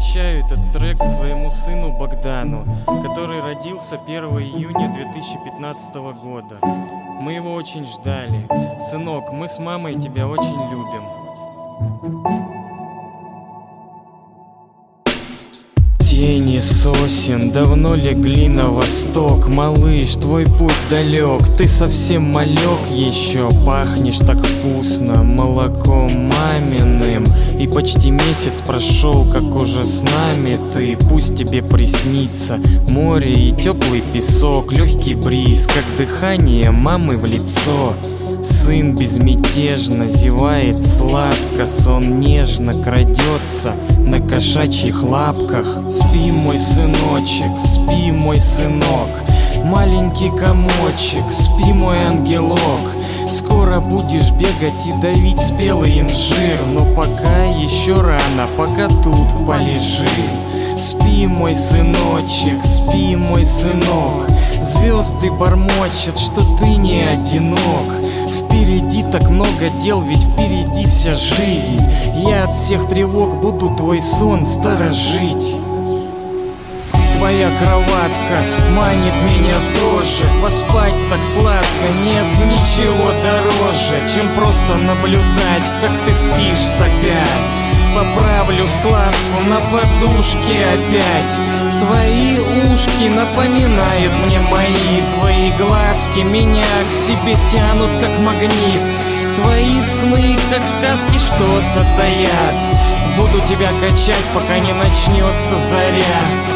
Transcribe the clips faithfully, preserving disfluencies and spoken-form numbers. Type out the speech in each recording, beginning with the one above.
посвящаю этот трек своему сыну Богдану, который родился первого июня две тысячи пятнадцатого года. Мы его очень ждали. Сынок, мы с мамой тебя очень любим. Тени сосен давно легли на восток. Малыш, твой путь далек, ты совсем малек еще. Пахнешь так вкусно молоком маминым. И почти месяц прошел, как уже с нами ты. Пусть тебе приснится море и теплый песок, легкий бриз, как дыхание мамы в лицо. Сын безмятежно зевает сладко, сон нежно крадется на кошачьих лапках. Спи, мой сыночек, спи, мой сынок, маленький комочек, спи, мой ангелок. Скоро будешь бегать и давить спелый инжир, но пока еще рано, пока тут полежи. Спи, мой сыночек, спи, мой сынок, звезды бормочут, что ты не одинок. Впереди так много дел, ведь впереди вся жизнь. Я от всех тревог буду твой сон сторожить. Твоя кроватка манит меня тоже. Поспать так сладко, нет ничего дороже, чем просто наблюдать, как ты спишь сопя. Поправлю складку на подушке опять. Твои ушки напоминают мне мои. Твои глазки меня к себе тянут, как магнит. Твои сны, как сказки, что-то таят. Буду тебя качать, пока не начнется заря.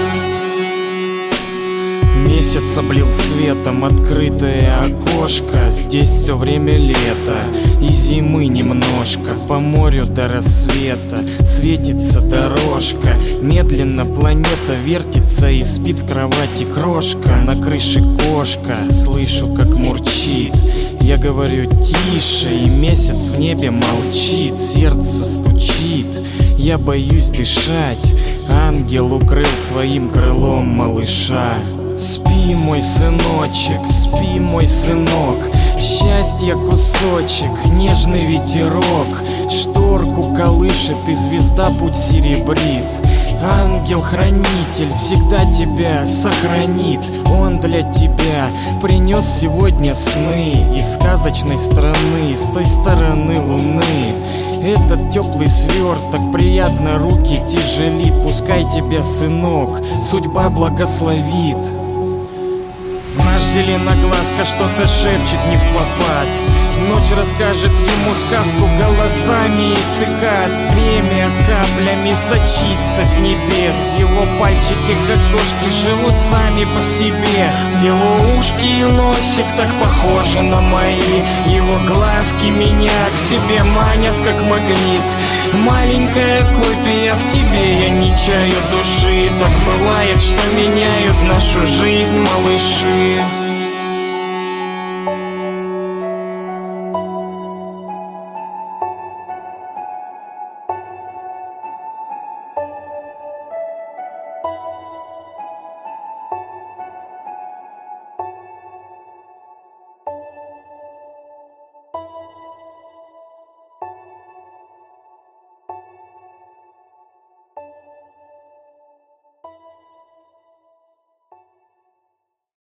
Месяц облил светом открытое окошко. Здесь все время лето и зимы немножко. По морю до рассвета светится дорожка. Медленно планета вертится и спит в кровати крошка. На крыше кошка, слышу, как мурчит. Я говорю тише, и месяц в небе молчит. Сердце стучит, я боюсь дышать. Ангел укрыл своим крылом малыша. Спи, мой сыночек, спи, мой сынок, счастья кусочек, нежный ветерок. Шторку колышет и звезда путь серебрит. Ангел-хранитель всегда тебя сохранит. Он для тебя принес сегодня сны из сказочной страны, с той стороны луны. Этот теплый сверток приятно руки тяжелит. Пускай тебя, сынок, судьба благословит. Наш зеленоглазка что-то шепчет не впопад. Ночь расскажет ему сказку голосами и цикад. Время каплями сочится с небес. Его пальчики, как кошки, живут сами по себе. Его ушки и носик так похожи на мои. Его глазки меня к себе манят, как магнит. Маленькая копия в тебе, я не чаю души. Так бывает, что меняют нашу жизнь малыши.